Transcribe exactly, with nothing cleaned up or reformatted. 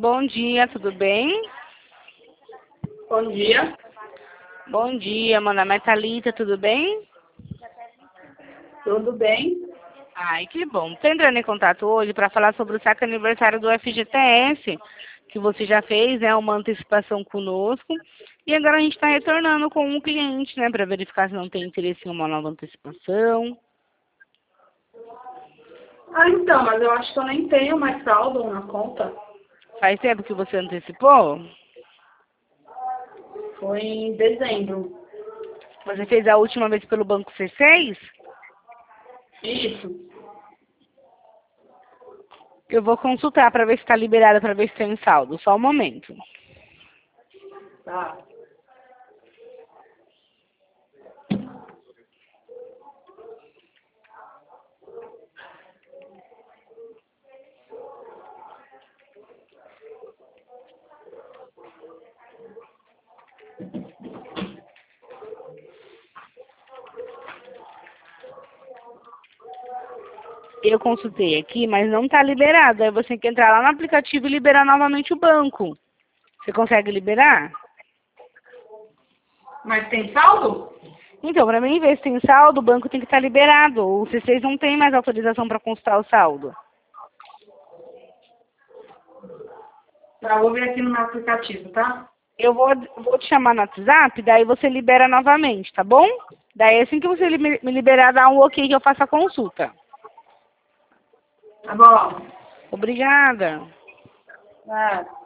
Bom dia, tudo bem? Bom dia. Bom dia, meu nome é Thalita, tudo bem? Tudo bem? Ai, que bom. Estou entrando em contato hoje para falar sobre o saque aniversário do F G T S, que você já fez, né, uma antecipação conosco. E agora a gente está retornando com um cliente, né, para verificar se não tem interesse em uma nova antecipação. Ah, então, mas eu acho que eu nem tenho mais saldo na conta. Faz tempo que você antecipou? Foi em dezembro. Você fez a última vez pelo Banco C seis? Isso. Eu vou consultar para ver se está liberada, para ver se tem saldo. Só um momento. Tá. Eu consultei aqui, mas não está liberado. Aí você tem que entrar lá no aplicativo e liberar novamente o banco. Você consegue liberar? Mas tem saldo? Então, para mim ver se tem saldo, o banco tem que estar liberado. O C seis não tem mais autorização para consultar o saldo. Tá, vou ver aqui no meu aplicativo, tá? Eu vou, vou te chamar no WhatsApp, daí você libera novamente, tá bom? Daí assim que você me me liberar, dá um ok que eu faça a consulta. Tá bom. Obrigada. É.